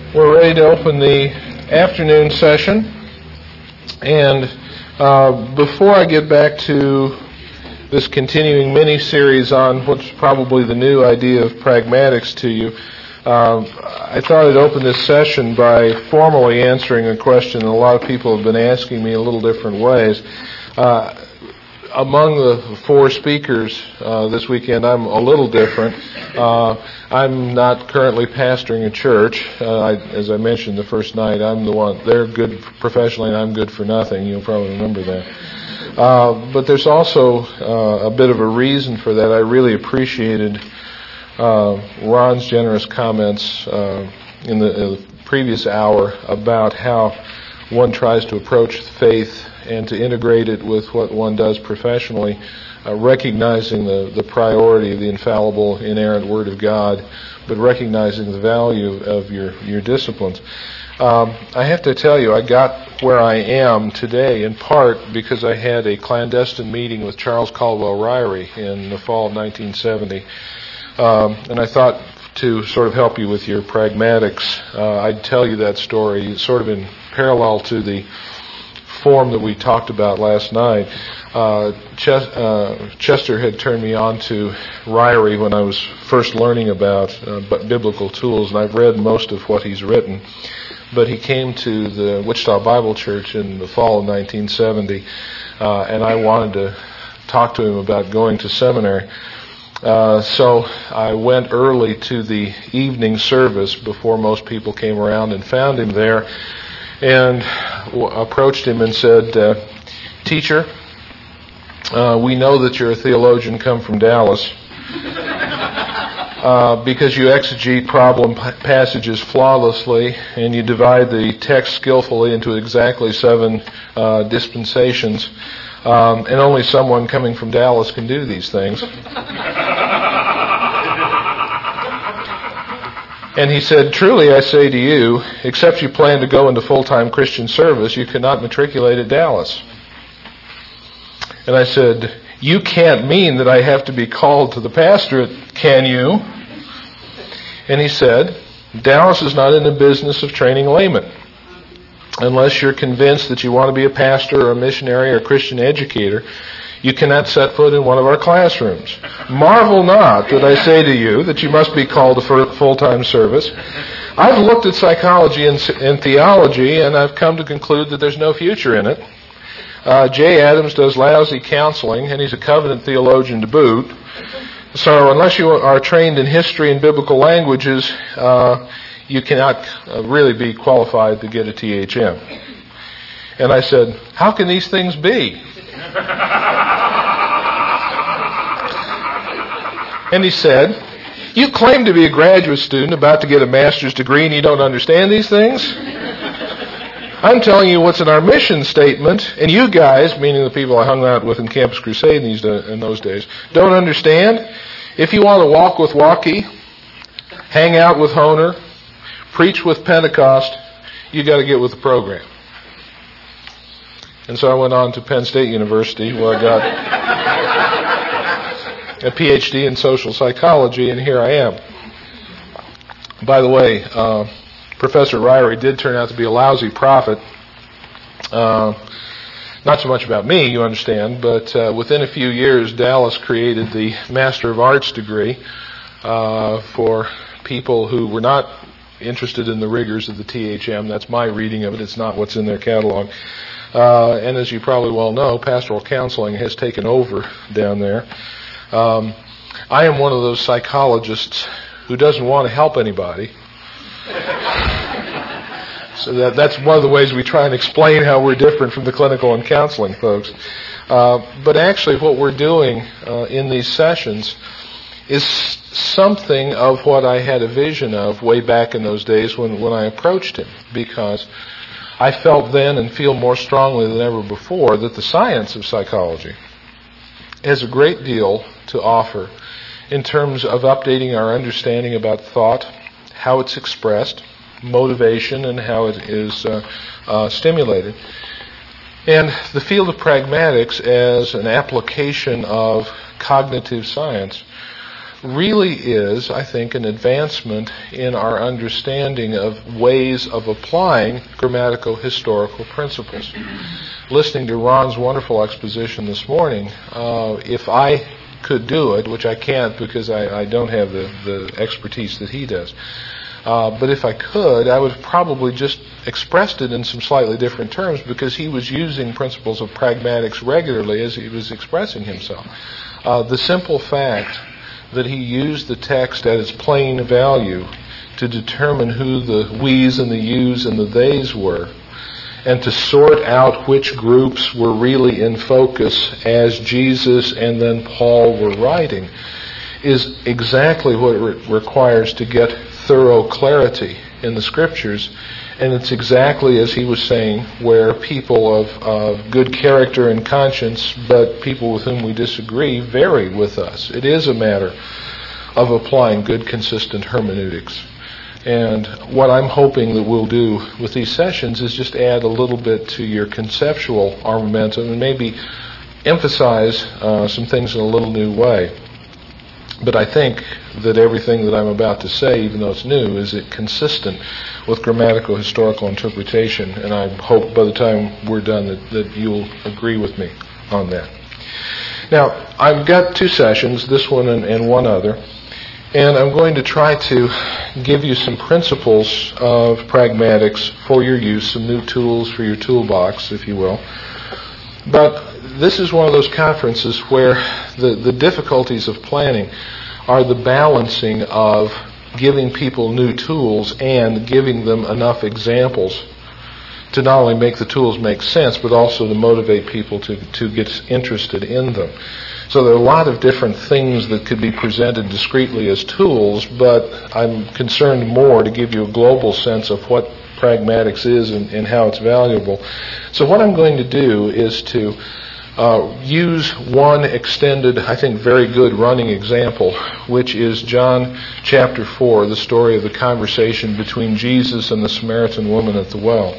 We're ready to open the afternoon session, and before I get back to this continuing mini-series on what's probably the new idea of pragmatics to you, I thought I'd open this session by formally answering a question that a lot of people have been asking me in a little different ways. Among the four speakers this weekend, I'm a little different. I'm not currently pastoring a church. As I mentioned the first night, I'm the one. They're good professionally, and I'm good for nothing. You'll probably remember that. But there's also a bit of a reason for that. I really appreciated Ron's generous comments in the previous hour about how one tries to approach faith and to integrate it with what one does professionally, recognizing the priority of the infallible, inerrant Word of God, but recognizing the value of your disciplines. I have to tell you, I got where I am today in part because I had a clandestine meeting with Charles Caldwell Ryrie in the fall of 1970. And I thought to sort of help you with your pragmatics, I'd tell you that story sort of in parallel to the form that we talked about last night. Chester had turned me on to Ryrie when I was first learning about biblical tools, and I've read most of what he's written. But he came to the Wichita Bible Church in the fall of 1970, and I wanted to talk to him about going to seminary. So I went early to the evening service before most people came around and found him there and approached him and said, "Teacher, we know that you're a theologian come from Dallas because you exegete problem passages flawlessly and you divide the text skillfully into exactly 7 dispensations, and only someone coming from Dallas can do these things." And he said, "Truly I say to you, except you plan to go into full-time Christian service, you cannot matriculate at Dallas." And I said, "You can't mean that I have to be called to the pastorate, can you?" And he said, "Dallas is not in the business of training laymen. Unless you're convinced that you want to be a pastor or a missionary or a Christian educator, you cannot set foot in one of our classrooms. Marvel not that I say to you that you must be called to full-time service. I've looked at psychology and theology, and I've come to conclude that there's no future in it. Jay Adams does lousy counseling, and he's a covenant theologian to boot. So unless you are trained in history and biblical languages, you cannot really be qualified to get a THM." And I said, "How can these things be?" And he said, "You claim to be a graduate student about to get a master's degree and you don't understand these things? I'm telling you what's in our mission statement, and you guys," meaning the people I hung out with in Campus Crusade in those days, "don't understand. If you want to walk with Walkie, hang out with Honer, preach with Pentecost, you got to get with the program." And so I went on to Penn State University, where I got a PhD in social psychology, and here I am. By the way, Professor Ryrie did turn out to be a lousy prophet. Not so much about me, you understand, but within a few years, Dallas created the Master of Arts degree for people who were not interested in the rigors of the THM. That's my reading of it. It's not what's in their catalog. And as you probably well know, pastoral counseling has taken over down there. I am one of those psychologists who doesn't want to help anybody. So that's one of the ways we try and explain how we're different from the clinical and counseling folks. But actually what we're doing in these sessions is something of what I had a vision of way back in those days when I approached him, because I felt then and feel more strongly than ever before that the science of psychology has a great deal to offer in terms of updating our understanding about thought, how it's expressed, motivation, and how it is stimulated. And the field of pragmatics as an application of cognitive science really is, I think, an advancement in our understanding of ways of applying grammatical historical principles. Listening to Ron's wonderful exposition this morning, if I could do it, which I can't because I don't have the expertise that he does, but if I could, I would have probably just expressed it in some slightly different terms, because he was using principles of pragmatics regularly as he was expressing himself. The simple fact that he used the text at its plain value to determine who the we's and the you's and the they's were, and to sort out which groups were really in focus as Jesus and then Paul were writing, is exactly what it requires to get thorough clarity in the Scriptures. And it's exactly, as he was saying, where people of good character and conscience, but people with whom we disagree, vary with us. It is a matter of applying good, consistent hermeneutics. And what I'm hoping that we'll do with these sessions is just add a little bit to your conceptual armamentum and maybe emphasize some things in a little new way. But I think that everything that I'm about to say, even though it's new, is consistent with grammatical historical interpretation, and I hope by the time we're done that you'll agree with me on that. Now, I've got two sessions, this one and one other, and I'm going to try to give you some principles of pragmatics for your use, some new tools for your toolbox, if you will. But this is one of those conferences where the difficulties of planning are the balancing of giving people new tools and giving them enough examples to not only make the tools make sense, but also to motivate people to get interested in them. So there are a lot of different things that could be presented discreetly as tools, but I'm concerned more to give you a global sense of what pragmatics is and how it's valuable. So what I'm going to do is to use one extended, I think very good running example, which is John chapter 4, the story of the conversation between Jesus and the Samaritan woman at the well.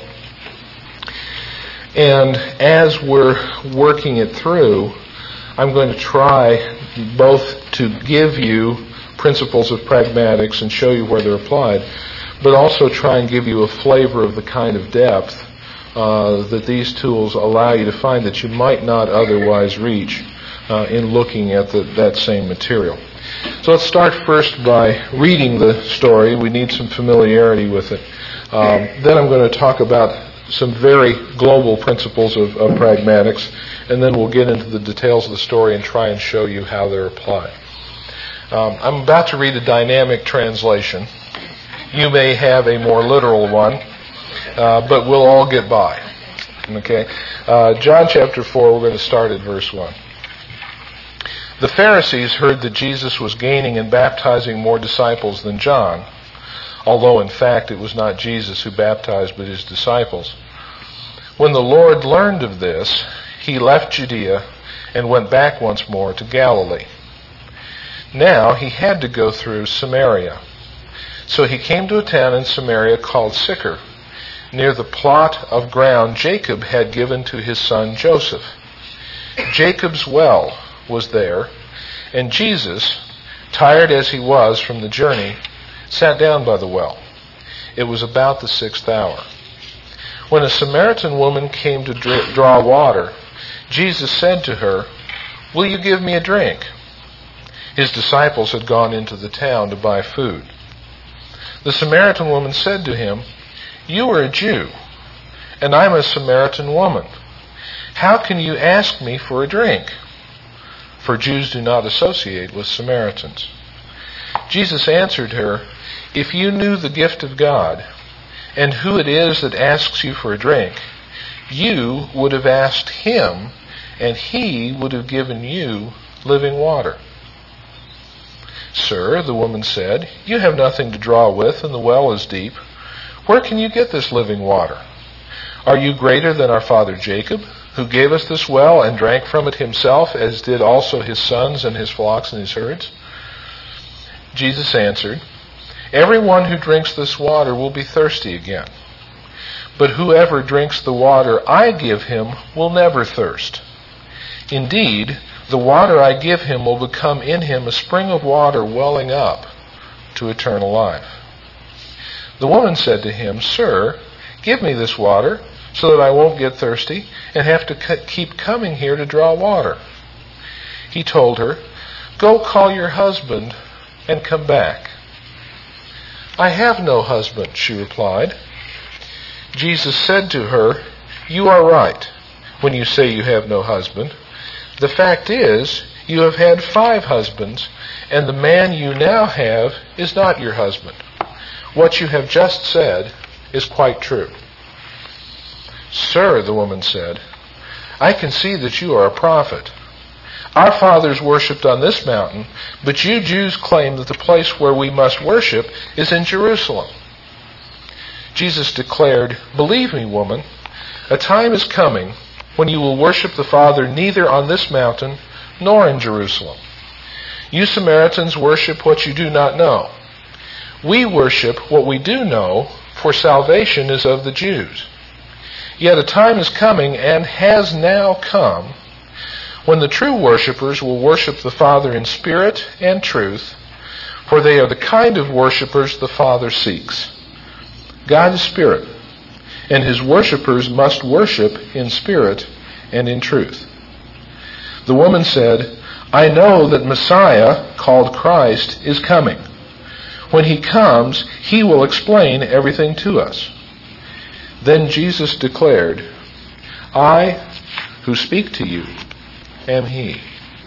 And as we're working it through, I'm going to try both to give you principles of pragmatics and show you where they're applied, but also try and give you a flavor of the kind of depth that these tools allow you to find that you might not otherwise reach in looking at that same material. So let's start first by reading the story. We need some familiarity with it. Then I'm going to talk about some very global principles of pragmatics, and then we'll get into the details of the story and try and show you how they're applied. I'm about to read a dynamic translation. You may have a more literal one, but we'll all get by. Okay? John chapter 4, we're going to start at verse 1. The Pharisees heard that Jesus was gaining and baptizing more disciples than John, although in fact it was not Jesus who baptized but his disciples. When the Lord learned of this, he left Judea and went back once more to Galilee. Now he had to go through Samaria. So he came to a town in Samaria called Sychar, near the plot of ground Jacob had given to his son Joseph. Jacob's well was there, and Jesus, tired as he was from the journey, sat down by the well. It was about the 6th hour. When a Samaritan woman came to draw water, Jesus said to her, "Will you give me a drink?" His disciples had gone into the town to buy food. The Samaritan woman said to him, "You are a Jew, and I'm a Samaritan woman. How can you ask me for a drink?" For Jews do not associate with Samaritans. Jesus answered her, "If you knew the gift of God, and who it is that asks you for a drink, you would have asked him, and he would have given you living water." "Sir," the woman said, "you have nothing to draw with, and the well is deep. Where can you get this living water? Are you greater than our father Jacob, who gave us this well and drank from it himself, as did also his sons and his flocks and his herds?" Jesus answered, "Everyone who drinks this water will be thirsty again. But whoever drinks the water I give him will never thirst. Indeed, The water I give him will become in him a spring of water welling up to eternal life." The woman said to him, "Sir, give me this water so that I won't get thirsty and have to keep coming here to draw water." He told her, "Go call your husband and come back." "I have no husband," she replied. Jesus said to her, "You are right when you say you have no husband. The fact is, you have had 5 husbands, and the man you now have is not your husband. What you have just said is quite true." "Sir," the woman said, "I can see that you are a prophet. Our fathers worshipped on this mountain, but you Jews claim that the place where we must worship is in Jerusalem." Jesus declared, "Believe me, woman, a time is coming when you will worship the Father neither on this mountain nor in Jerusalem. You Samaritans worship what you do not know. We worship what we do know, for salvation is of the Jews. Yet a time is coming, and has now come, when the true worshippers will worship the Father in spirit and truth, for they are the kind of worshippers the Father seeks. God is spirit, and his worshippers must worship in spirit and in truth." The woman said, "I know that Messiah, called Christ, is coming. When he comes, he will explain everything to us." Then Jesus declared, "I who speak to you am he."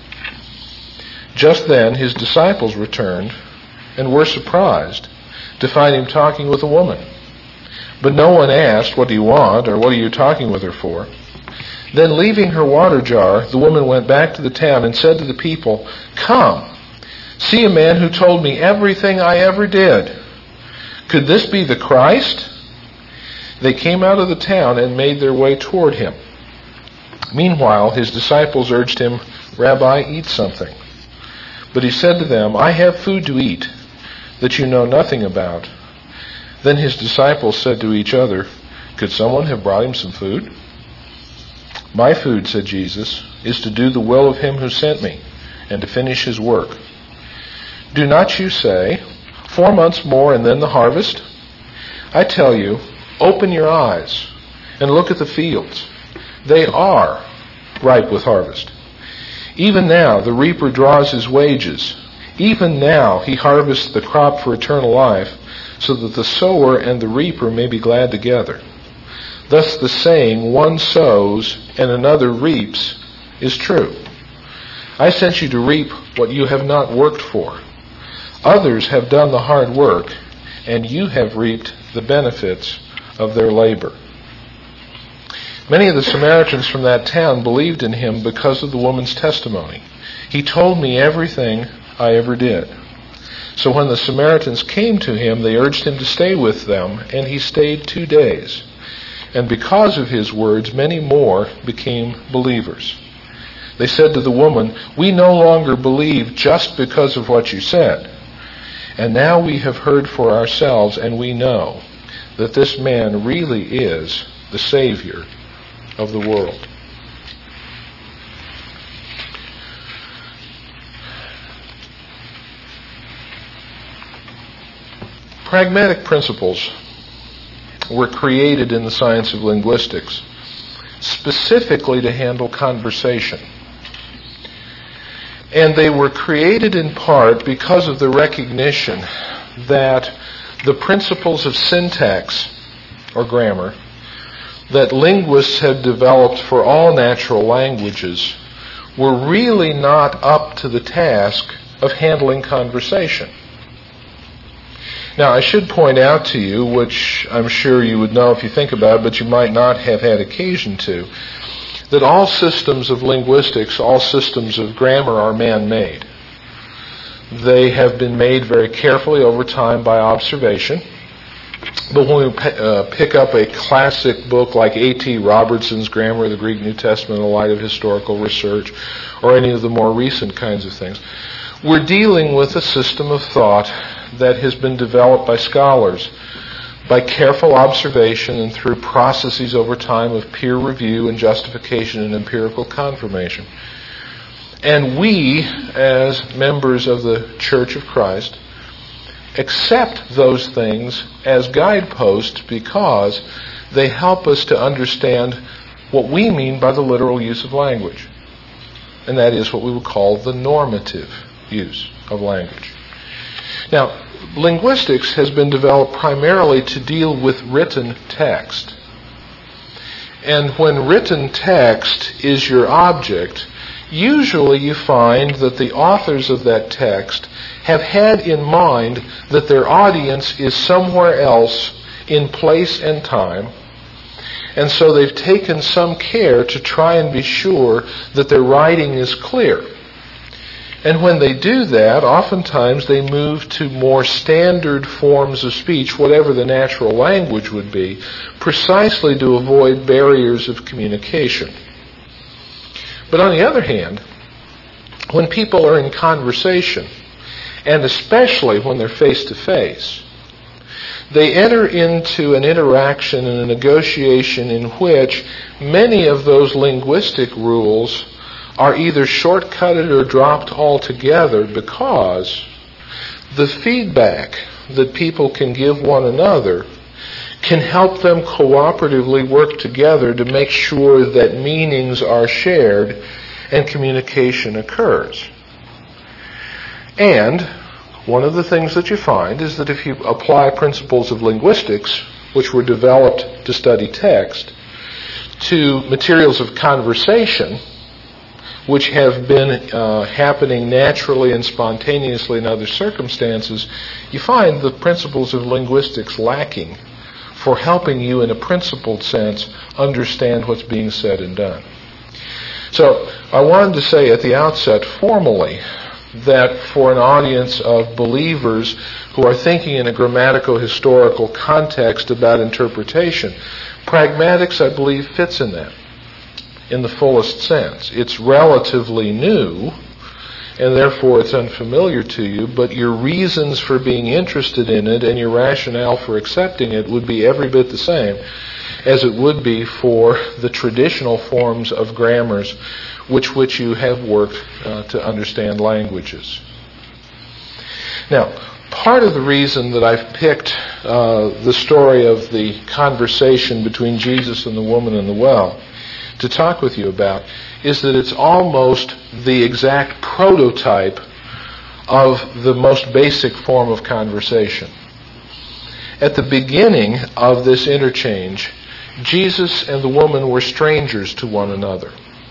Just then his disciples returned and were surprised to find him talking with a woman. But no one asked, "What do you want?" or "What are you talking with her for?" Then leaving her water jar, the woman went back to the town and said to the people, "Come, see a man who told me everything I ever did. Could this be the Christ?" They came out of the town and made their way toward him. Meanwhile, his disciples urged him, "Rabbi, eat something." But he said to them, "I have food to eat that you know nothing about." Then his disciples said to each other, "Could someone have brought him some food?" "My food," said Jesus, "is to do the will of him who sent me and to finish his work. Do not you say, 4 months more and then the harvest? I tell you, open your eyes and look at the fields. They are ripe with harvest. Even now the reaper draws his wages. Even now he harvests the crop for eternal life, so that the sower and the reaper may be glad together. Thus the saying, 'One sows and another reaps,' is true. I sent you to reap what you have not worked for. Others have done the hard work, and you have reaped the benefits of their labor." Many of the Samaritans from that town believed in him because of the woman's testimony. "He told me everything I ever did." So when the Samaritans came to him, they urged him to stay with them, and he stayed 2 days. And because of his words, many more became believers. They said to the woman, "We no longer believe just because of what you said. And now we have heard for ourselves, and we know that this man really is the Savior of the world." Pragmatic principles were created in the science of linguistics specifically to handle conversation. And they were created in part because of the recognition that the principles of syntax, or grammar, that linguists had developed for all natural languages were really not up to the task of handling conversation. Now, I should point out to you, which I'm sure you would know if you think about it, but you might not have had occasion to, that all systems of linguistics, all systems of grammar are man-made. They have been made very carefully over time by observation. But when we pick up a classic book like A.T. Robertson's Grammar of the Greek New Testament in the light of historical research, or any of the more recent kinds of things, we're dealing with a system of thought that has been developed by scholars by careful observation and through processes over time of peer review and justification and empirical confirmation. And we, as members of the Church of Christ, accept those things as guideposts because they help us to understand what we mean by the literal use of language. And that is what we would call the normative use of language. Now, linguistics has been developed primarily to deal with written text. And when written text is your object, usually you find that the authors of that text have had in mind that their audience is somewhere else in place and time, and so they've taken some care to try and be sure that their writing is clear. And when they do that, oftentimes they move to more standard forms of speech, whatever the natural language would be, precisely to avoid barriers of communication. But on the other hand, when people are in conversation, and especially when they're face-to-face, they enter into an interaction and a negotiation in which many of those linguistic rules are either shortcutted or dropped altogether because the feedback that people can give one another can help them cooperatively work together to make sure that meanings are shared and communication occurs. And one of the things that you find is that if you apply principles of linguistics, which were developed to study text, to materials of conversation, which have been happening naturally and spontaneously in other circumstances, you find the principles of linguistics lacking for helping you in a principled sense understand what's being said and done. So I wanted to say at the outset formally that for an audience of believers who are thinking in a grammatical-historical context about interpretation, pragmatics, I believe, fits in that in the fullest sense. It's relatively new, and therefore it's unfamiliar to you, but your reasons for being interested in it and your rationale for accepting it would be every bit the same as it would be for the traditional forms of grammars which you have worked to understand languages. Now, part of the reason that I've picked the story of the conversation between Jesus and the woman in the well to talk with you about is that it's almost the exact prototype of the most basic form of conversation. At the beginning of this interchange, Jesus and the woman were strangers to one another.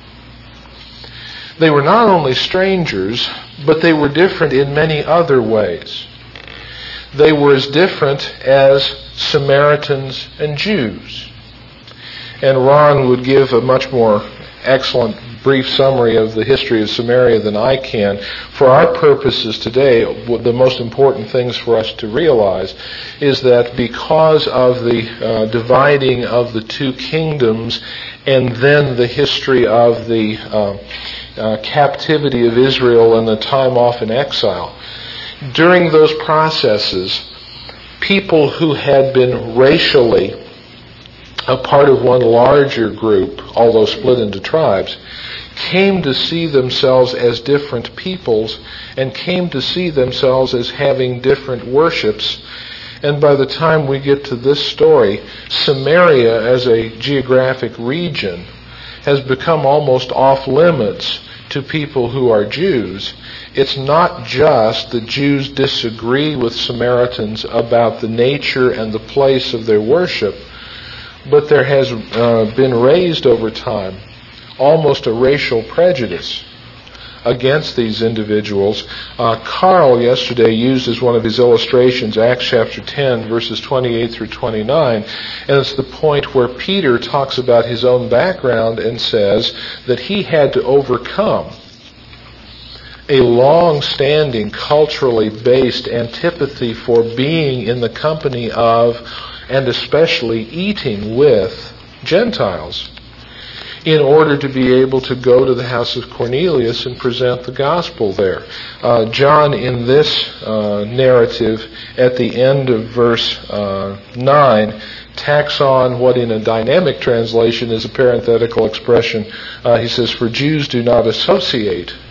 They were not only strangers, but they were different in many other ways. They were as different as Samaritans and Jews. And Ron would give a much more excellent brief summary of the history of Samaria than I can. For our purposes today, the most important things for us to realize is that because of the dividing of the two kingdoms and then the history of the captivity of Israel and the time off in exile, during those processes, people who had been racially a part of one larger group, although split into tribes, came to see themselves as different peoples and came to see themselves as having different worships. And by the time we get to this story, Samaria as a geographic region has become almost off limits to people who are Jews. It's not just that Jews disagree with Samaritans about the nature and the place of their worship, but there has been raised over time almost a racial prejudice against these individuals. Carl yesterday used as one of his illustrations Acts chapter 10, verses 28 through 29, and it's the point where Peter talks about his own background and says that he had to overcome a long-standing, culturally based antipathy for being in the company of, and especially eating with, Gentiles, in order to be able to go to the house of Cornelius and present the gospel there. John, in this narrative, at the end of verse 9, tacks on what in a dynamic translation is a parenthetical expression. He says, "For Jews do not associate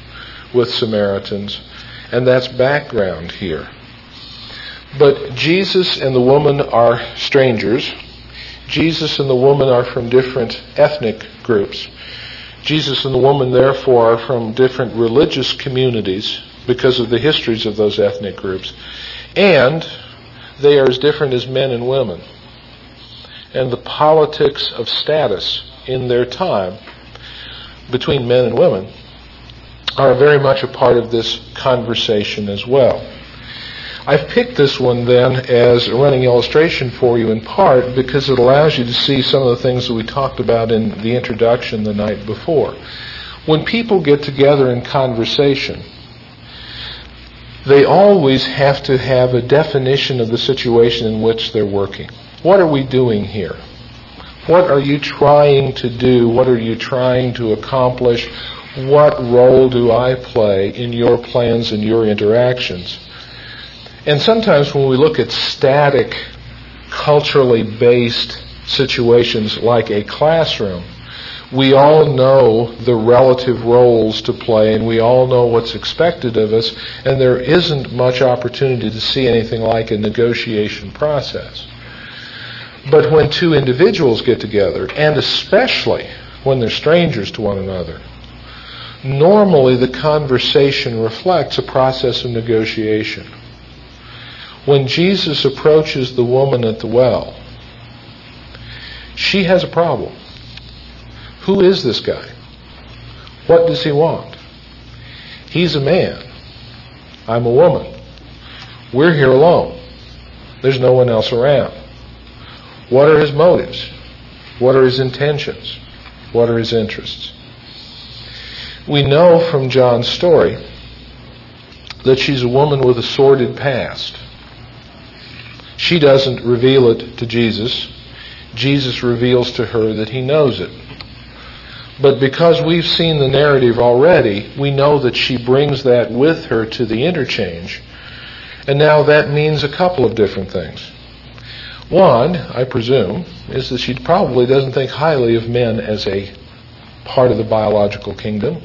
with Samaritans, and that's background here. But Jesus and the woman are strangers. Jesus and the woman are from different ethnic groups. Jesus and the woman, therefore, are from different religious communities because of the histories of those ethnic groups. And they are as different as men and women. And the politics of status in their time between men and women are very much a part of this conversation as well. I've picked this one then as a running illustration for you in part because it allows you to see some of the things that we talked about in the introduction the night before. When people get together in conversation, they always have to have a definition of the situation in which they're working. What are we doing here? What are you trying to do? What are you trying to accomplish? What role do I play in your plans and your interactions? And sometimes when we look at static, culturally based situations like a classroom, we all know the relative roles to play and we all know what's expected of us, and there isn't much opportunity to see anything like a negotiation process. But when two individuals get together, and especially when they're strangers to one another, normally the conversation reflects a process of negotiation. When Jesus approaches the woman at the well, she has a problem. Who is this guy? What does he want? He's a man. I'm a woman. We're here alone. There's no one else around. What are his motives? What are his intentions? What are his interests? We know from John's story that she's a woman with a sordid past. She doesn't reveal it to Jesus. Jesus reveals to her that he knows it. But because we've seen the narrative already, we know that she brings that with her to the interchange. And now that means a couple of different things. One, I presume, is that she probably doesn't think highly of men as a part of the biological kingdom.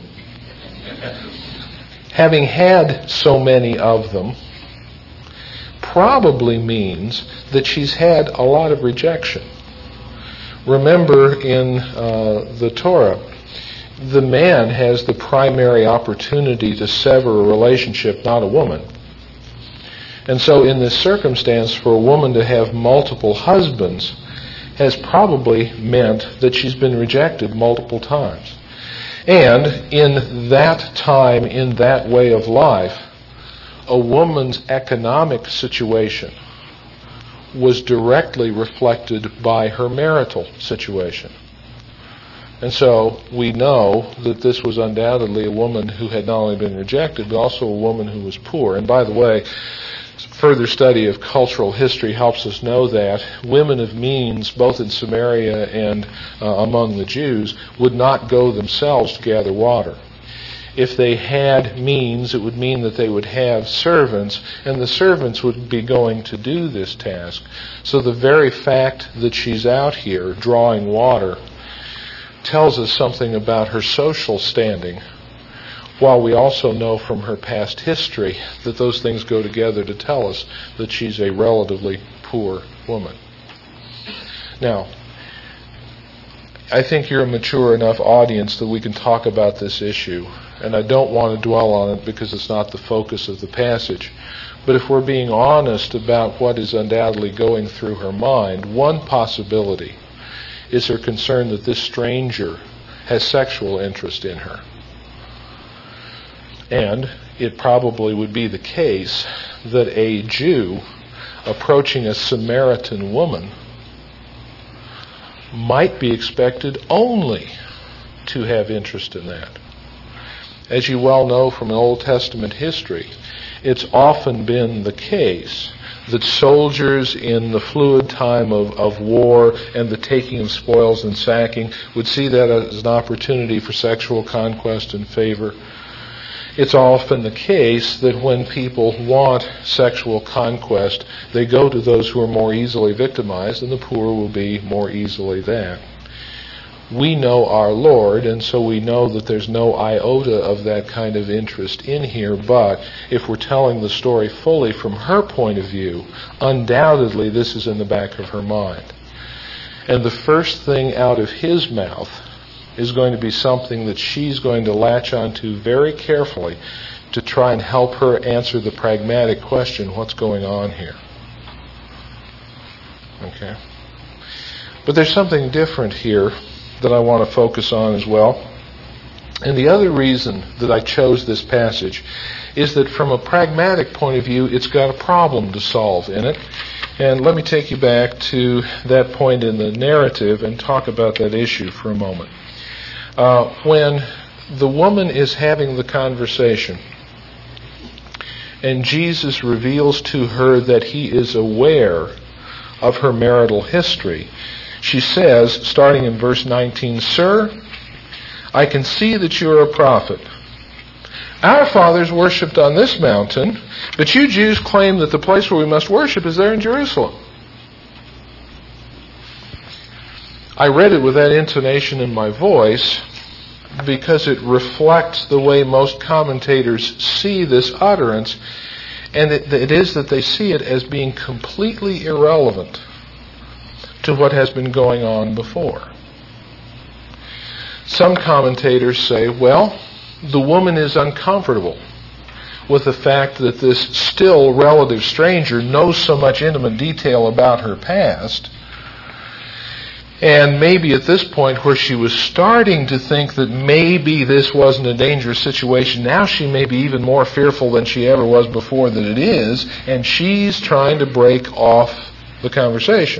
Having had so many of them probably means that she's had a lot of rejection. Remember in the Torah, the man has the primary opportunity to sever a relationship, not a woman. And so in this circumstance, for a woman to have multiple husbands has probably meant that she's been rejected multiple times. And in that time, in that way of life, a woman's economic situation was directly reflected by her marital situation. And so we know that this was undoubtedly a woman who had not only been rejected, but also a woman who was poor. And by the way, further study of cultural history helps us know that women of means, both in Samaria and among the Jews, would not go themselves to gather water. If they had means, it would mean that they would have servants, and the servants would be going to do this task. So the very fact that she's out here drawing water tells us something about her social standing, while we also know from her past history that those things go together to tell us that she's a relatively poor woman. Now, I think you're a mature enough audience that we can talk about this issue, and I don't want to dwell on it because it's not the focus of the passage. But if we're being honest about what is undoubtedly going through her mind, one possibility is her concern that this stranger has sexual interest in her. And it probably would be the case that a Jew approaching a Samaritan woman might be expected only to have interest in that. As you well know from Old Testament history, it's often been the case that soldiers in the fluid time of war and the taking of spoils and sacking would see that as an opportunity for sexual conquest and favor. It's often the case that when people want sexual conquest, they go to those who are more easily victimized, and the poor will be more easily that. we know our Lord, and so we know that there's no iota of that kind of interest in here. But if we're telling the story fully from her point of view, undoubtedly this is in the back of her mind. And the first thing out of his mouth is going to be something that she's going to latch onto very carefully to try and help her answer the pragmatic question, what's going on here? Okay. But there's something different here that I want to focus on as well. And the other reason that I chose this passage is that from a pragmatic point of view, it's got a problem to solve in it. And let me take you back to that point in the narrative and talk about that issue for a moment. When the woman is having the conversation, and Jesus reveals to her that he is aware of her marital history, she says, starting in verse 19, "Sir, I can see that you are a prophet. Our fathers worshipped on this mountain, but you Jews claim that the place where we must worship is there in Jerusalem." I read it with that intonation in my voice because it reflects the way most commentators see this utterance, and it is that they see it as being completely irrelevant to what has been going on before. Some commentators say, well, the woman is uncomfortable with the fact that this still relative stranger knows so much intimate detail about her past. And maybe at this point where she was starting to think that maybe this wasn't a dangerous situation, now she may be even more fearful than she ever was before that it is, and she's trying to break off the conversation.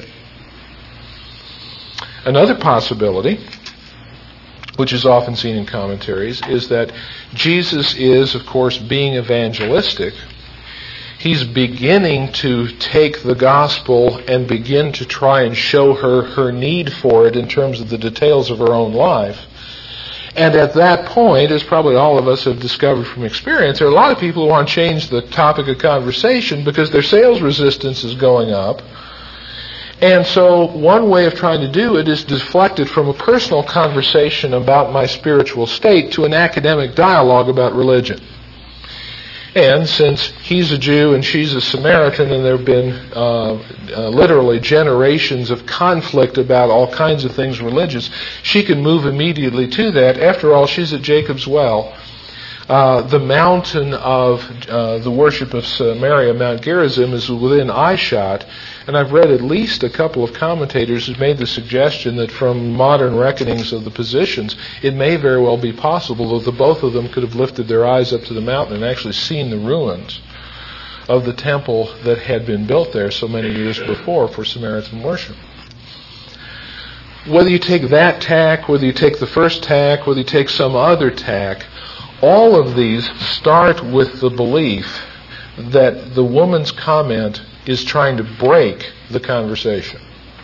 Another possibility, which is often seen in commentaries, is that Jesus is, of course, being evangelistic. He's beginning to take the gospel and begin to try and show her her need for it in terms of the details of her own life. And at that point, as probably all of us have discovered from experience, there are a lot of people who want to change the topic of conversation because their sales resistance is going up. And so one way of trying to do it is deflect it from a personal conversation about my spiritual state to an academic dialogue about religion. And since he's a Jew and she's a Samaritan, and there have been literally generations of conflict about all kinds of things religious, she can move immediately to that. After all, she's at Jacob's Well. The mountain of the worship of Samaria, Mount Gerizim, is within eyeshot. And I've read at least a couple of commentators who've made the suggestion that from modern reckonings of the positions, it may very well be possible that the both of them could have lifted their eyes up to the mountain and actually seen the ruins of the temple that had been built there so many years before for Samaritan worship. Whether you take that tack, whether you take the first tack, whether you take some other tack, all of these start with the belief that the woman's comment is trying to break the conversation.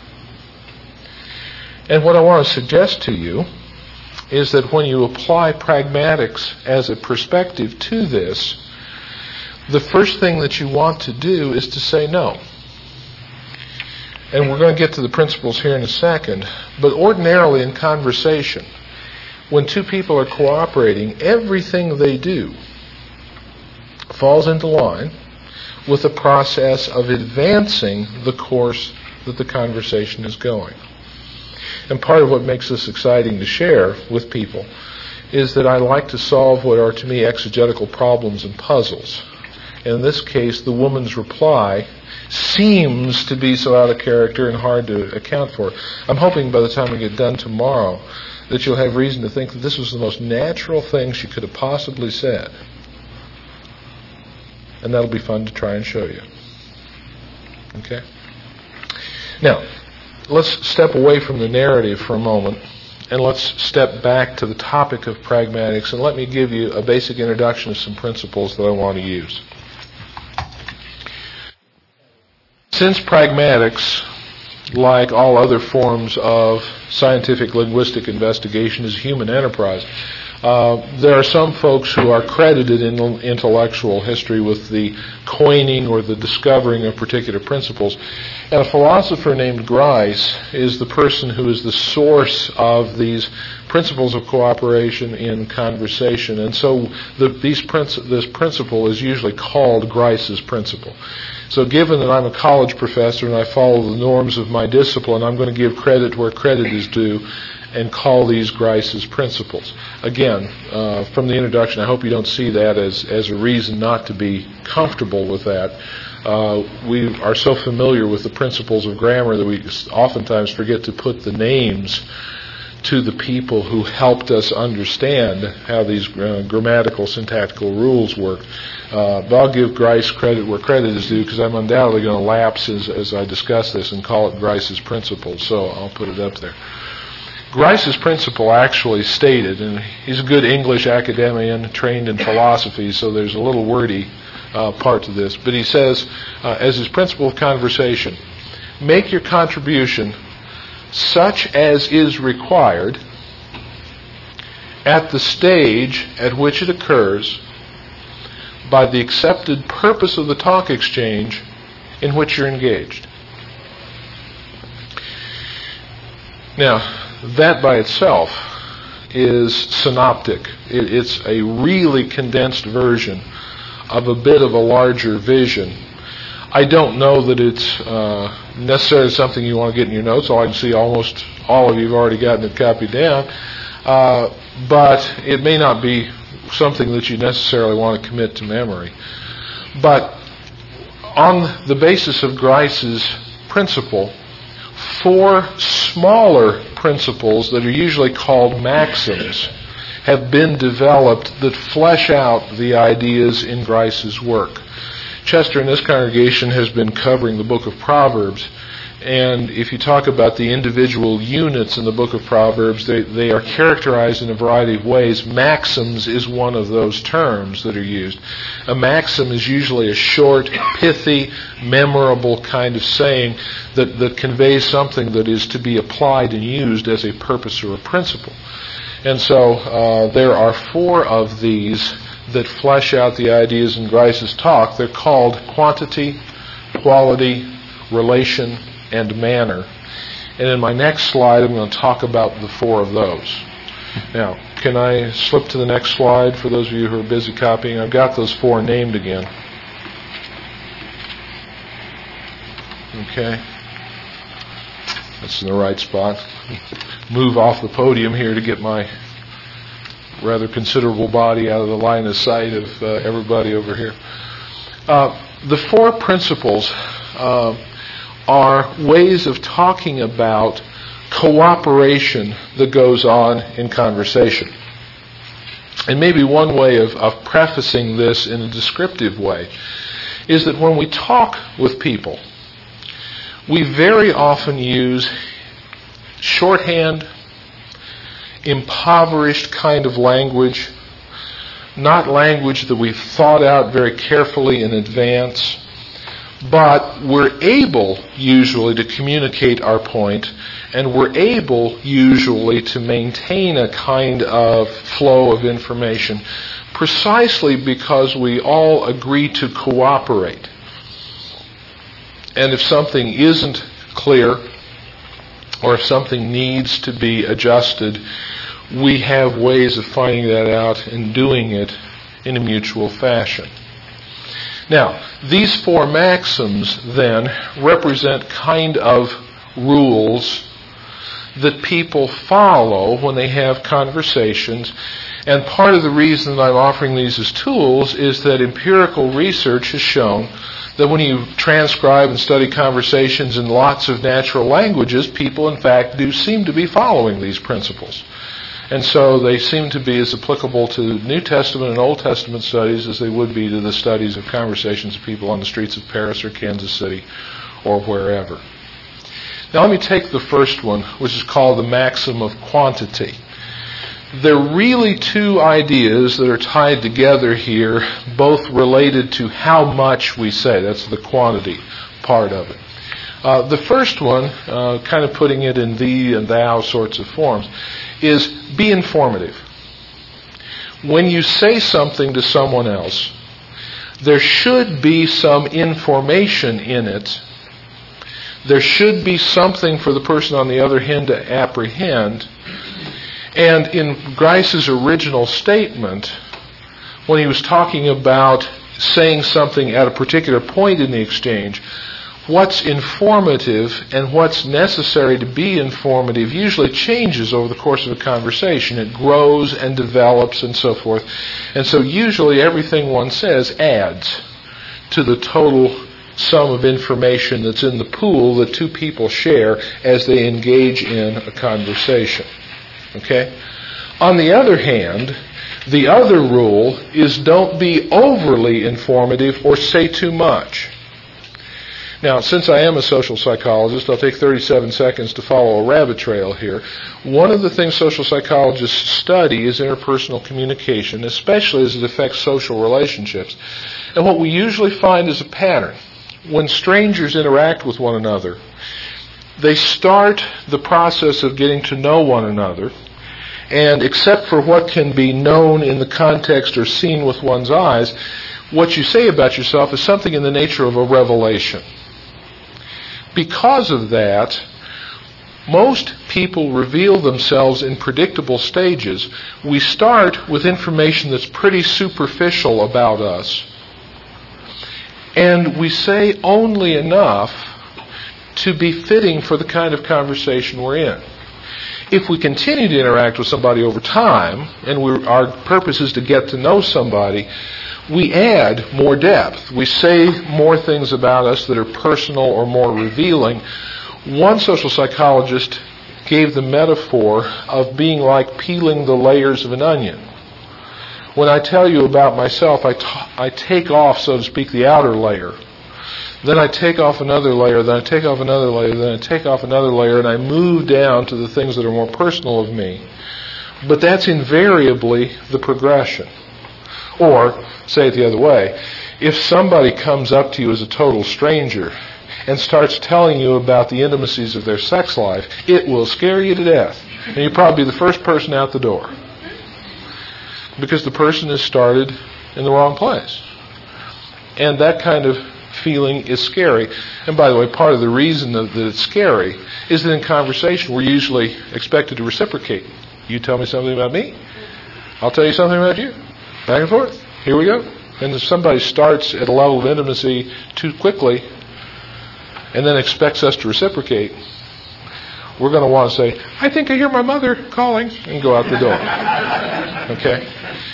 And what I want to suggest to you is that when you apply pragmatics as a perspective to this, the first thing that you want to do is to say no. And we're going to get to the principles here in a second, but ordinarily in conversation, when two people are cooperating, everything they do falls into line with the process of advancing the course that the conversation is going. And part of what makes this exciting to share with people is that I like to solve what are to me exegetical problems and puzzles. In this case, the woman's reply seems to be so out of character and hard to account for. I'm hoping by the time we get done tomorrow that you'll have reason to think that this was the most natural thing she could have possibly said. And that'll be fun to try and show you. Okay? Now, let's step away from the narrative for a moment, and let's step back to the topic of pragmatics, and let me give you a basic introduction of some principles that I want to use. Since pragmatics, like all other forms of scientific linguistic investigation, is a human enterprise, There are some folks who are credited in intellectual history with the coining or the discovering of particular principles. And a philosopher named Grice is the person who is the source of these principles of cooperation in conversation. And so this principle is usually called Grice's principle. So given that I'm a college professor and I follow the norms of my discipline, I'm going to give credit where credit is due and call these Grice's principles. Again, from the introduction, I hope you don't see that as a reason not to be comfortable with that. We are so familiar with the principles of grammar that we oftentimes forget to put the names to the people who helped us understand how these grammatical, syntactical rules work. But I'll give Grice credit where credit is due, because I'm undoubtedly going to lapse as I discuss this and call it Grice's principle, so I'll put it up there. Grice's principle actually stated, and he's a good English academician trained in philosophy, so there's a little wordy part to this, but he says, as his principle of conversation, make your contribution such as is required at the stage at which it occurs by the accepted purpose of the talk exchange in which you're engaged. Now, that by itself is synoptic. It's a really condensed version of a bit of a larger vision. I don't know that it's necessarily something you want to get in your notes. I can see almost all of you have already gotten it copied down. But it may not be something that you necessarily want to commit to memory. But on the basis of Grice's principle, 4 smaller principles that are usually called maxims have been developed that flesh out the ideas in Grice's work. Chester in this congregation has been covering the book of Proverbs, and if you talk about the individual units in the book of Proverbs, they are characterized in a variety of ways. Maxims is one of those terms that are used. A maxim is usually a short, pithy, memorable kind of saying that conveys something that is to be applied and used as a purpose or a principle. And so there are 4 of these that flesh out the ideas in Grice's talk. They're called quantity, quality, relation, and manner. And in my next slide, I'm going to talk about the 4 of those. Now, can I slip to the next slide for those of you who are busy copying? I've got those 4 named again. Okay. That's in the right spot. Move off the podium here to get my rather considerable body out of the line of sight of everybody over here. The 4 principles are ways of talking about cooperation that goes on in conversation. And maybe one way of prefacing this in a descriptive way is that when we talk with people, we very often use shorthand, impoverished kind of language, not language that we've thought out very carefully in advance, but we're able usually to communicate our point, and we're able usually to maintain a kind of flow of information precisely because we all agree to cooperate. And if something isn't clear, or if something needs to be adjusted, we have ways of finding that out and doing it in a mutual fashion. Now, these 4 maxims then represent kind of rules that people follow when they have conversations. And part of the reason that I'm offering these as tools is that empirical research has shown that when you transcribe and study conversations in lots of natural languages, people in fact do seem to be following these principles. And so they seem to be as applicable to New Testament and Old Testament studies as they would be to the studies of conversations of people on the streets of Paris or Kansas City or wherever. Now let me take the first one, which is called the maxim of quantity. There are really 2 ideas that are tied together here, both related to how much we say. That's the quantity part of it. The first one, kind of putting it in thee and thou sorts of forms, is be informative. when you say something to someone else, there should be some information in it. There should be something for the person on the other hand to apprehend. And in Grice's original statement, when he was talking about saying something at a particular point in the exchange, what's informative and what's necessary to be informative usually changes over the course of a conversation. It grows and develops and so forth. And so usually everything one says adds to the total sum of information that's in the pool that two people share as they engage in a conversation. Okay? On the other hand, the other rule is don't be overly informative or say too much. Now, since I am a social psychologist, I'll take 37 seconds to follow a rabbit trail here. One of the things social psychologists study is interpersonal communication, especially as it affects social relationships. And what we usually find is a pattern. When strangers interact with one another, they start the process of getting to know one another, and except for what can be known in the context or seen with one's eyes, what you say about yourself is something in the nature of a revelation. Because of that, most people reveal themselves in predictable stages. We start with information that's pretty superficial about us, and we say only enough to be fitting for the kind of conversation we're in. If we continue to interact with somebody over time, and our purpose is to get to know somebody, we add more depth. We say more things about us that are personal or more revealing. One social psychologist gave the metaphor of being like peeling the layers of an onion. When I tell you about myself, I take off, so to speak, the outer layer. Then I take off another layer, then I take off another layer, then I take off another layer, and I move down to the things that are more personal of me. But that's invariably the progression. Or, say it the other way, if somebody comes up to you as a total stranger and starts telling you about the intimacies of their sex life, it will scare you to death. And you'll probably be the first person out the door. Because the person has started in the wrong place. And that kind of feeling is scary. And by the way, part of the reason that it's scary is that in conversation we're usually expected to reciprocate. You tell me something about me, I'll tell you something about you. Back and forth. Here we go. And if somebody starts at a level of intimacy too quickly and then expects us to reciprocate, we're going to want to say, I think I hear my mother calling, and go out the door. Okay?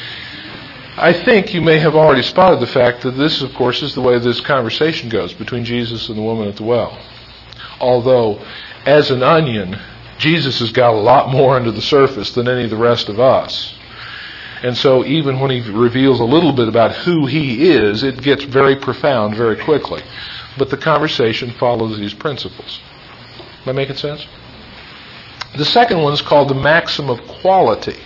I think you may have already spotted the fact that this, of course, is the way this conversation goes between Jesus and the woman at the well. Although, as an onion, Jesus has got a lot more under the surface than any of the rest of us. And so even when he reveals a little bit about who he is, it gets very profound very quickly. But the conversation follows these principles. Am I making sense? The second one is called the maxim of quality.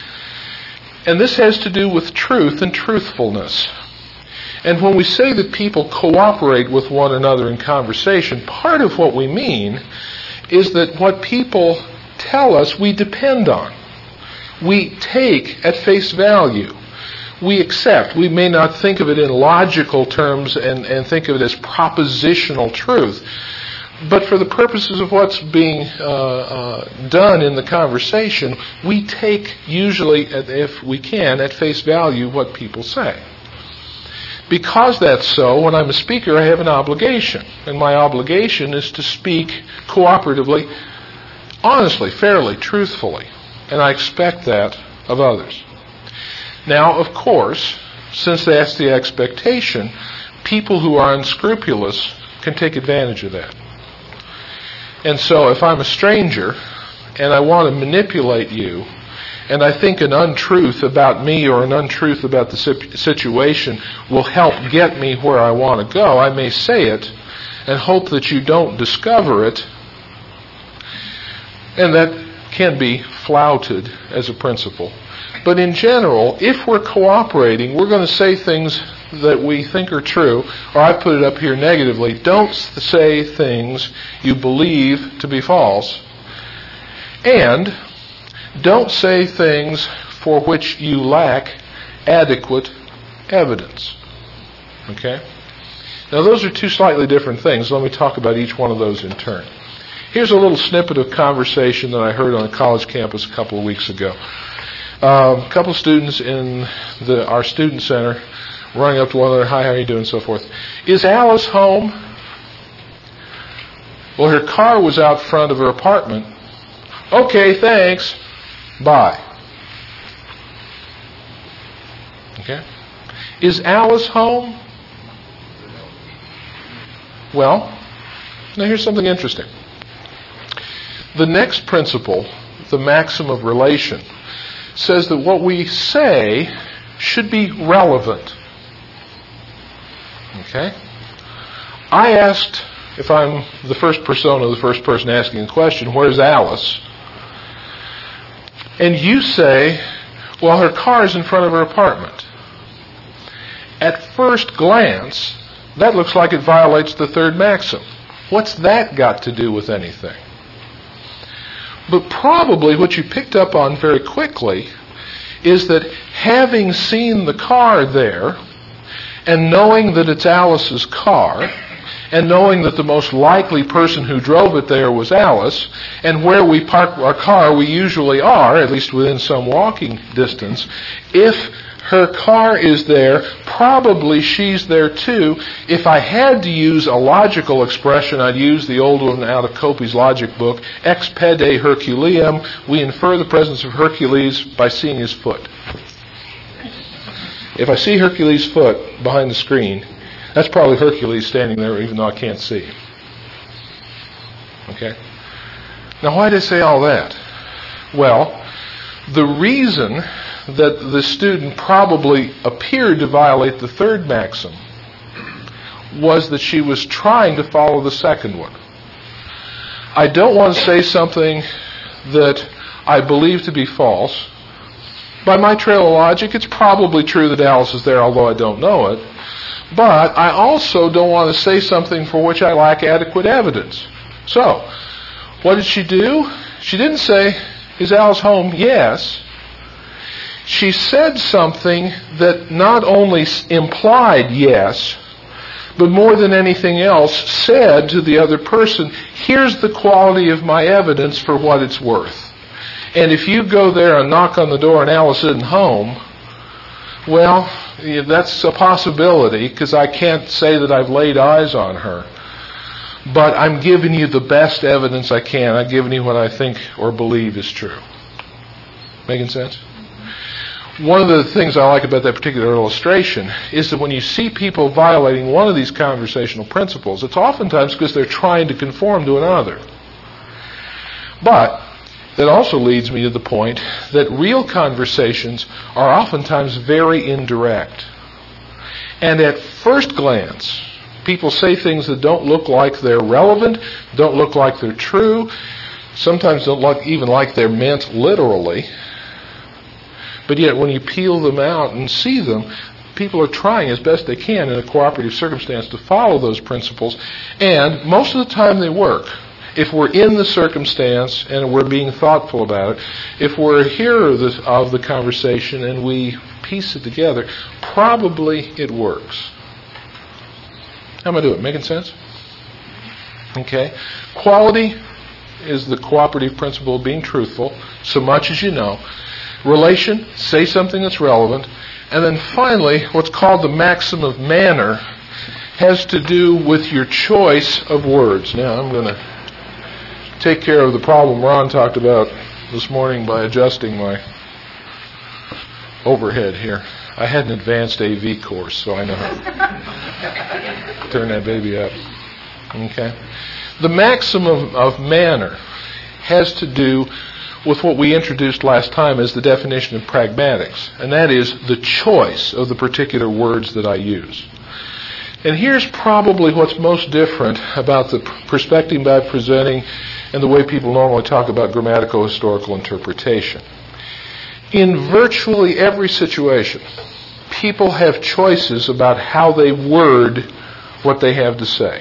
And this has to do with truth and truthfulness. And when we say that people cooperate with one another in conversation, part of what we mean is that what people tell us we depend on. We take at face value. We accept. We may not think of it in logical terms and think of it as propositional truth. But for the purposes of what's being done in the conversation, we take usually, if we can, at face value what people say. Because that's so, when I'm a speaker, I have an obligation. And my obligation is to speak cooperatively, honestly, fairly, truthfully. And I expect that of others. Now, of course, since that's the expectation, people who are unscrupulous can take advantage of that. And so if I'm a stranger and I want to manipulate you, and I think an untruth about me or an untruth about the situation will help get me where I want to go, I may say it and hope that you don't discover it. And that can be flouted as a principle. But in general, if we're cooperating, we're going to say things that we think are true, or I put it up here negatively. Don't say things you believe to be false. And don't say things for which you lack adequate evidence. Okay? Now those are two slightly different things. Let me talk about each one of those in turn. Here's a little snippet of conversation that I heard on a college campus a couple of weeks ago. A couple of students in our student center running up to one another, "Hi, how are you doing?" and so forth. "Is Alice home?" "Well, her car was out front of her apartment." "Okay, thanks. Bye." Okay? "Is Alice home?" Well, now here's something interesting. The next principle, the maxim of relation, says that what we say should be relevant. Okay? I asked, if I'm the first persona, the first person asking the question, "Where's Alice?" And you say, "Well, her car is in front of her apartment." At first glance, that looks like it violates the third maxim. What's that got to do with anything? But probably what you picked up on very quickly is that having seen the car there, and knowing that it's Alice's car, and knowing that the most likely person who drove it there was Alice, and where we park our car we usually are, at least within some walking distance, if her car is there, probably she's there too. If I had to use a logical expression, I'd use the old one out of Copey's logic book, ex pede Herculeum. We infer the presence of Hercules by seeing his foot. If I see Hercules' foot behind the screen, that's probably Hercules standing there even though I can't see him. Okay? Now why did I say all that? Well, the reason that the student probably appeared to violate the third maxim was that she was trying to follow the second one. I don't want to say something that I believe to be false. By my trail of logic, it's probably true that Alice is there, although I don't know it. But I also don't want to say something for which I lack adequate evidence. So, what did she do? She didn't say, "Is Alice home?" "Yes." She said something that not only implied yes, but more than anything else said to the other person, "Here's the quality of my evidence for what it's worth. And if you go there and knock on the door and Alice isn't home, well, that's a possibility because I can't say that I've laid eyes on her. But I'm giving you the best evidence I can. I've given you what I think or believe is true." Making sense? One of the things I like about that particular illustration is that when you see people violating one of these conversational principles, it's oftentimes because they're trying to conform to another. But that also leads me to the point that real conversations are oftentimes very indirect. And at first glance, people say things that don't look like they're relevant, don't look like they're true, sometimes don't look even like they're meant literally. But yet when you peel them out and see them, people are trying as best they can in a cooperative circumstance to follow those principles. And most of the time they work. If we're in the circumstance and we're being thoughtful about it, if we're a hearer of the conversation and we piece it together, probably it works. How am I doing? Making sense? Okay. Quality is the cooperative principle of being truthful, so much as you know. Relation, say something that's relevant. And then finally, what's called the maxim of manner has to do with your choice of words. Now, I'm going to take care of the problem Ron talked about this morning by adjusting my overhead here. I had an advanced AV course, so I know how to turn that baby up. Okay? The maxim of manner has to do with what we introduced last time as the definition of pragmatics, and that is the choice of the particular words that I use. And here's probably what's most different about the perspective I'm presenting and the way people normally talk about grammatical historical interpretation. In virtually every situation, people have choices about how they word what they have to say.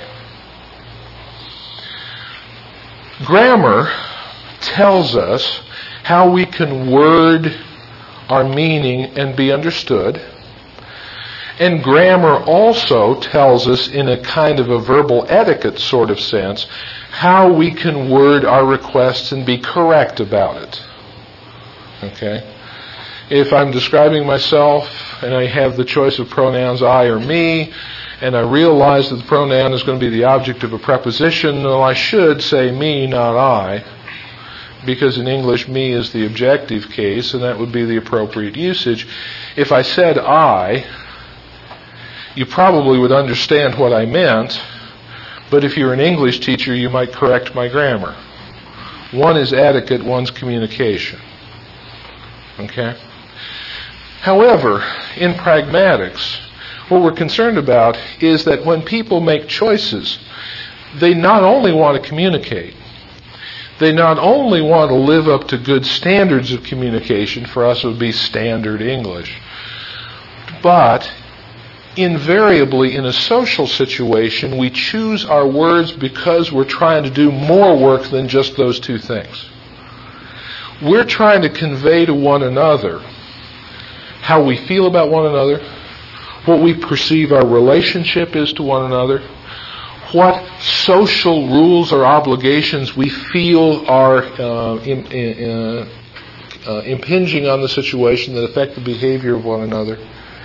Grammar tells us how we can word our meaning and be understood. And grammar also tells us, in a kind of a verbal etiquette sort of sense, how we can word our requests and be correct about it. Okay? If I'm describing myself and I have the choice of pronouns I or me, and I realize that the pronoun is going to be the object of a preposition, well, I should say me, not I, because in English me is the objective case, and that would be the appropriate usage. If I said I, you probably would understand what I meant, but if you're an English teacher, you might correct my grammar. One is etiquette, one's communication. Okay? However, in pragmatics, what we're concerned about is that when people make choices, they not only want to communicate, they not only want to live up to good standards of communication, for us it would be standard English, but invariably in a social situation we choose our words because we're trying to do more work than just those two things. We're trying to convey to one another how we feel about one another, what we perceive our relationship is to one another, what social rules or obligations we feel are impinging on the situation that affect the behavior of one another.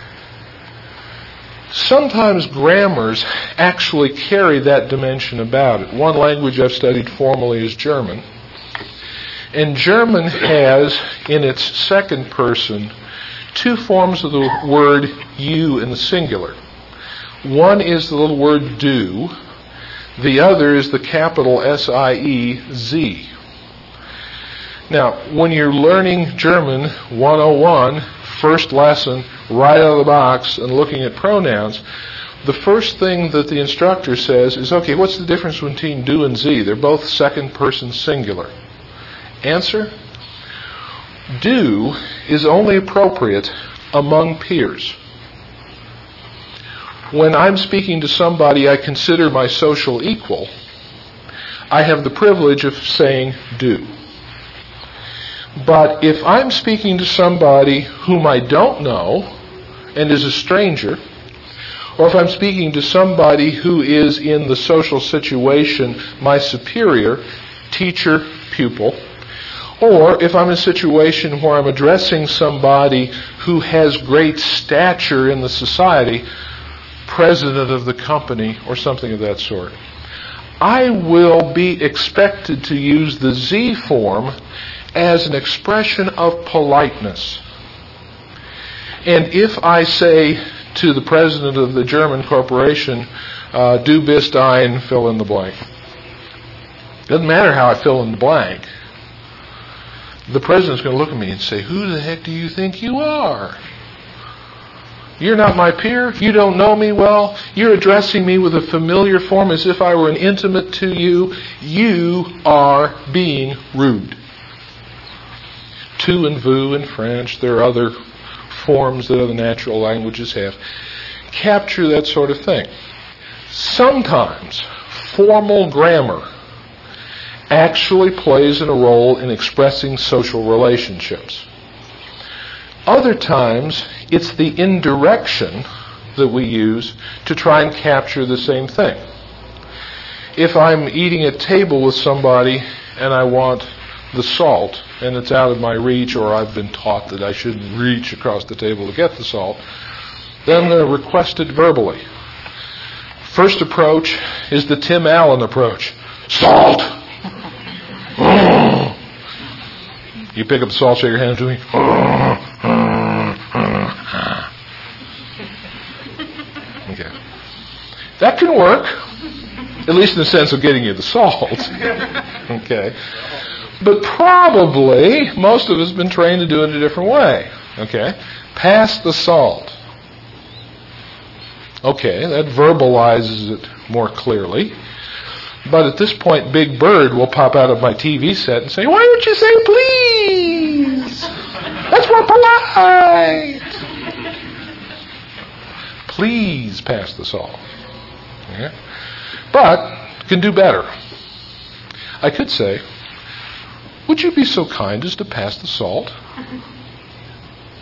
Sometimes grammars actually carry that dimension about it. One language I've studied formally is German. And German has, in its second person, two forms of the word you in the singular. One is the little word du. The other is the capital S-I-E-Z. Now, when you're learning German 101, first lesson, right out of the box, and looking at pronouns, the first thing that the instructor says is, okay, what's the difference between du and z? They're both second person singular. Answer? Du is only appropriate among peers. When I'm speaking to somebody I consider my social equal, I have the privilege of saying du. But if I'm speaking to somebody whom I don't know and is a stranger, or if I'm speaking to somebody who is in the social situation my superior, teacher, pupil, or if I'm in a situation where I'm addressing somebody who has great stature in the society, president of the company, or something of that sort, I will be expected to use the Z form as an expression of politeness. And if I say to the president of the German corporation, du bist ein, fill in the blank. Doesn't matter how I fill in the blank. The president's going to look at me and say, who the heck do you think you are? You're not my peer. You don't know me well. You're addressing me with a familiar form as if I were an intimate to you. You are being rude. Tu and vous in French. There are other forms that other natural languages have. Capture that sort of thing. Sometimes formal grammar actually plays a role in expressing social relationships. Other times, it's the indirection that we use to try and capture the same thing. If I'm eating at table with somebody and I want the salt, and it's out of my reach, or I've been taught that I shouldn't reach across the table to get the salt, then I'm going to request it verbally. First approach is the Tim Allen approach. Salt! You pick up the salt, shake your hand to me. Okay. That can work, at least in the sense of getting you the salt. Okay. But probably most of us have been trained to do it a different way. Okay. Pass the salt. Okay, that verbalizes it more clearly. But at this point, Big Bird will pop out of my TV set and say, why don't you say please? That's more polite. Please pass the salt. Okay. But can do better. I could say, would you be so kind as to pass the salt?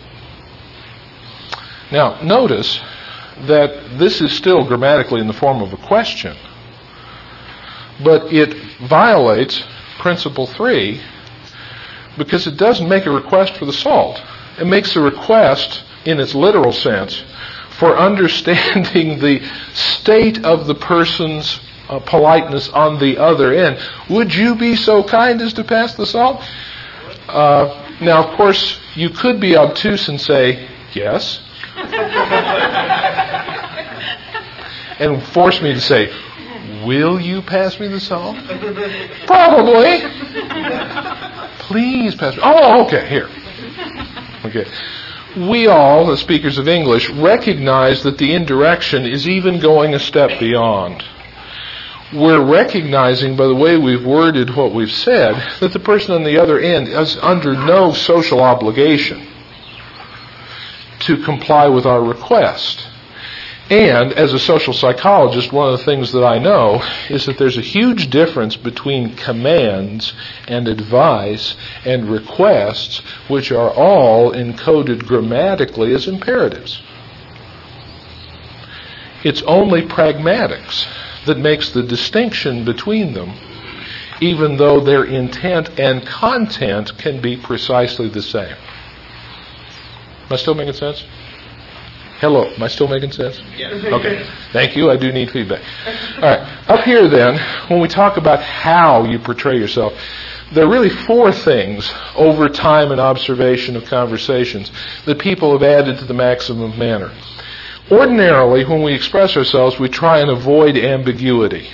Now, notice that this is still grammatically in the form of a question, but it violates principle 3 because it doesn't make a request for the salt. It makes a request, in its literal sense, for understanding the state of the person's politeness on the other end. Would you be so kind as to pass the salt? Now, of course, you could be obtuse and say, yes. And force me to say, will you pass me the salt? Probably. Please pass me. Oh, okay, here. Okay. We all, the speakers of English, recognize that the indirection is even going a step beyond. We're recognizing, by the way we've worded what we've said, that the person on the other end is under no social obligation to comply with our request. And as a social psychologist, one of the things that I know is that there's a huge difference between commands and advice and requests, which are all encoded grammatically as imperatives. It's only pragmatics that makes the distinction between them, even though their intent and content can be precisely the same. Am I still making sense? Hello, am I still making sense? Yes. Okay, thank you. I do need feedback. All right, up here then, when we talk about how you portray yourself, there are really 4 things over time and observation of conversations that people have added to the maxim of manner. Ordinarily, when we express ourselves, we try and avoid ambiguity.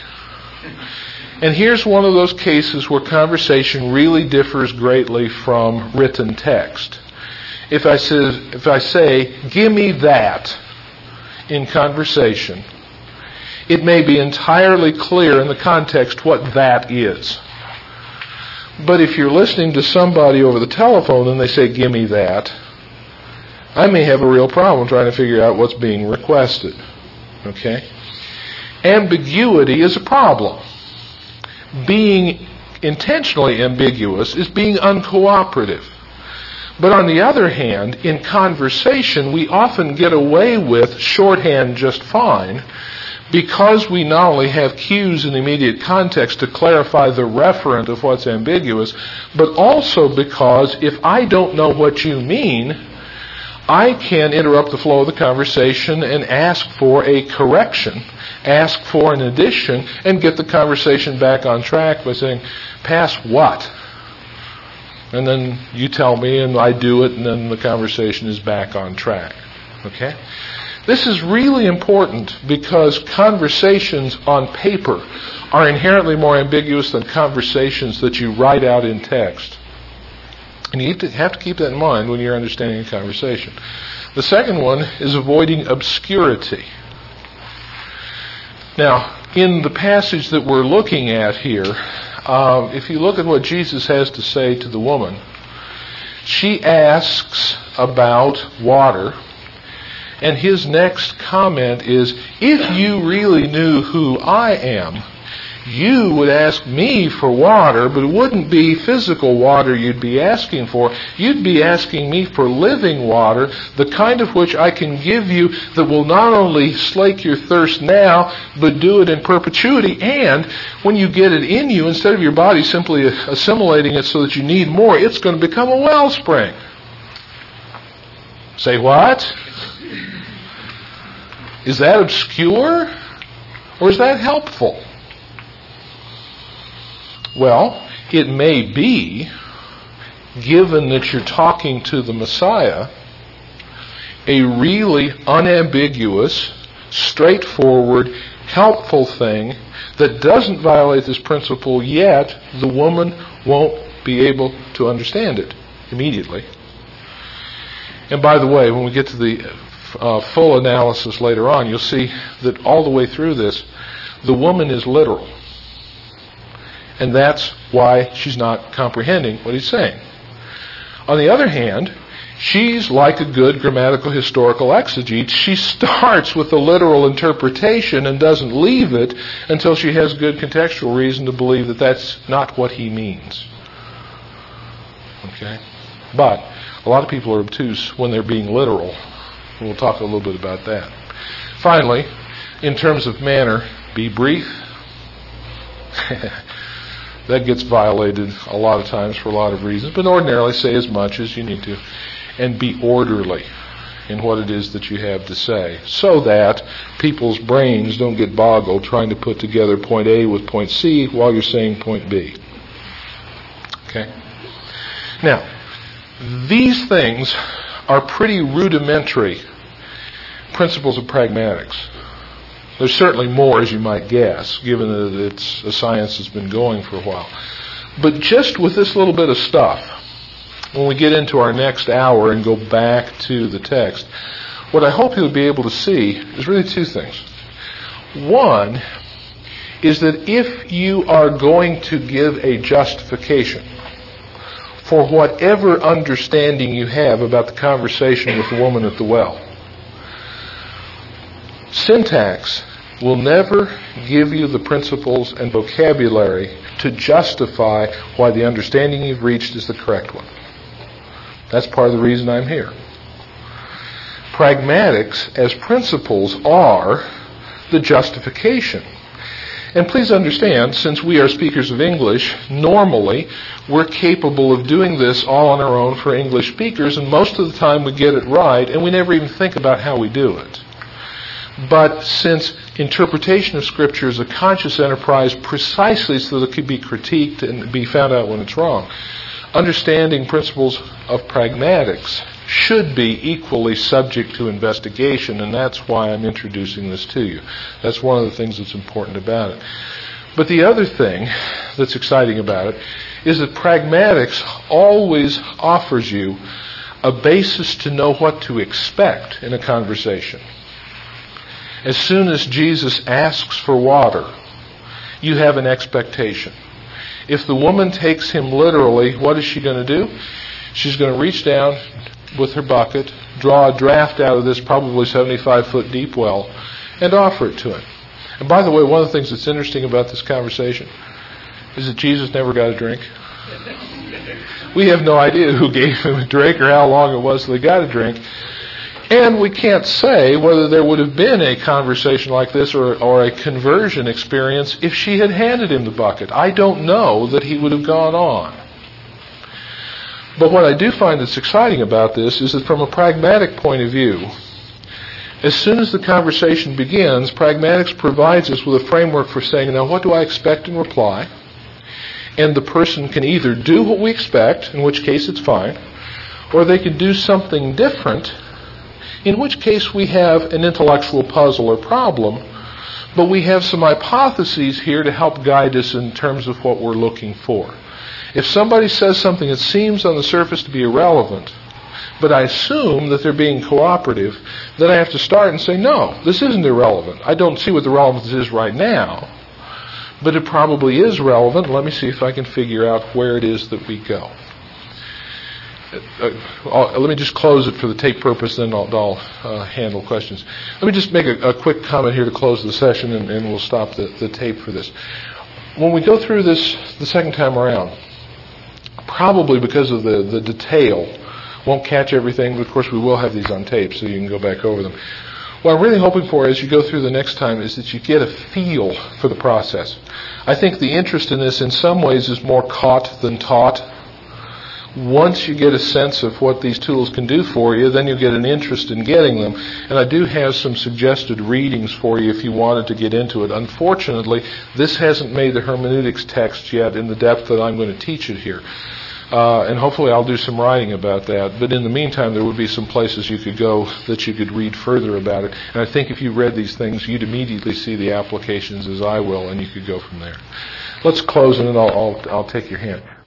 And here's one of those cases where conversation really differs greatly from written text. If I say, give me that in conversation, it may be entirely clear in the context what that is. But if you're listening to somebody over the telephone and they say, give me that, I may have a real problem trying to figure out what's being requested. Okay? Ambiguity is a problem. Being intentionally ambiguous is being uncooperative. But on the other hand, in conversation, we often get away with shorthand just fine because we not only have cues in the immediate context to clarify the referent of what's ambiguous, but also because if I don't know what you mean, I can interrupt the flow of the conversation and ask for a correction, ask for an addition, and get the conversation back on track by saying, pass what? And then you tell me and I do it, and then the conversation is back on track. Okay? This is really important because conversations on paper are inherently more ambiguous than conversations that you write out in text. And you have to keep that in mind when you're understanding a conversation. The second one is avoiding obscurity. Now, in the passage that we're looking at here, if you look at what Jesus has to say to the woman, she asks about water, and his next comment is, if you really knew who I am, you would ask me for water, but it wouldn't be physical water you'd be asking for. You'd be asking me for living water, the kind of which I can give you that will not only slake your thirst now, but do it in perpetuity. And when you get it in you, instead of your body simply assimilating it so that you need more, it's going to become a wellspring. Say what? Is that obscure? Or is that helpful? Well, it may be, given that you're talking to the Messiah, a really unambiguous, straightforward, helpful thing that doesn't violate this principle, yet the woman won't be able to understand it immediately. And by the way, when we get to the full analysis later on, you'll see that all the way through this, the woman is literal. And that's why she's not comprehending what he's saying. On the other hand, she's like a good grammatical historical exegete. She starts with the literal interpretation and doesn't leave it until she has good contextual reason to believe that that's not what he means. Okay? But a lot of people are obtuse when they're being literal. And we'll talk a little bit about that. Finally, in terms of manner, be brief. That gets violated a lot of times for a lot of reasons, but ordinarily say as much as you need to. And be orderly in what it is that you have to say, so that people's brains don't get boggled trying to put together point A with point C while you're saying point B. Okay? Now, these things are pretty rudimentary principles of pragmatics. There's certainly more, as you might guess, given that it's a science that's been going for a while. But just with this little bit of stuff, when we get into our next hour and go back to the text, what I hope you'll be able to see is really two things. One is that if you are going to give a justification for whatever understanding you have about the conversation with the woman at the well, syntax will never give you the principles and vocabulary to justify why the understanding you've reached is the correct one. That's part of the reason I'm here. Pragmatics as principles are the justification. And please understand, since we are speakers of English, normally we're capable of doing this all on our own for English speakers, and most of the time we get it right, and we never even think about how we do it. But since interpretation of Scripture is a conscious enterprise precisely so that it could be critiqued and be found out when it's wrong, understanding principles of pragmatics should be equally subject to investigation, and that's why I'm introducing this to you. That's one of the things that's important about it. But the other thing that's exciting about it is that pragmatics always offers you a basis to know what to expect in a conversation. As soon as Jesus asks for water, you have an expectation. If the woman takes him literally, what is she going to do? She's going to reach down with her bucket, draw a draft out of this probably 75-foot deep well, and offer it to him. And by the way, one of the things that's interesting about this conversation is that Jesus never got a drink. We have no idea who gave him a drink or how long it was till he got a drink. And we can't say whether there would have been a conversation like this or a conversion experience if she had handed him the bucket. I don't know that he would have gone on. But what I do find that's exciting about this is that from a pragmatic point of view, as soon as the conversation begins, pragmatics provides us with a framework for saying, now what do I expect in reply? And the person can either do what we expect, in which case it's fine, or they can do something different, in which case we have an intellectual puzzle or problem, but we have some hypotheses here to help guide us in terms of what we're looking for. If somebody says something that seems on the surface to be irrelevant, but I assume that they're being cooperative, then I have to start and say, no, this isn't irrelevant. I don't see what the relevance is right now, but it probably is relevant. Let me see if I can figure out where it is that we go. Let me just close it for the tape purpose, then I'll handle questions. Let me just make a quick comment here to close the session, and we'll stop the tape for this. When we go through this the second time around, probably because of the detail, won't catch everything, but of course we will have these on tape so you can go back over them. What I'm really hoping for as you go through the next time is that you get a feel for the process. I think the interest in this in some ways is more caught than taught. Once you get a sense of what these tools can do for you, then you'll get an interest in getting them. And I do have some suggested readings for you if you wanted to get into it. Unfortunately, this hasn't made the hermeneutics text yet in the depth that I'm going to teach it here. And hopefully I'll do some writing about that. But in the meantime, there would be some places you could go that you could read further about it. And I think if you read these things, you'd immediately see the applications as I will, and you could go from there. Let's close, and then I'll take your hand.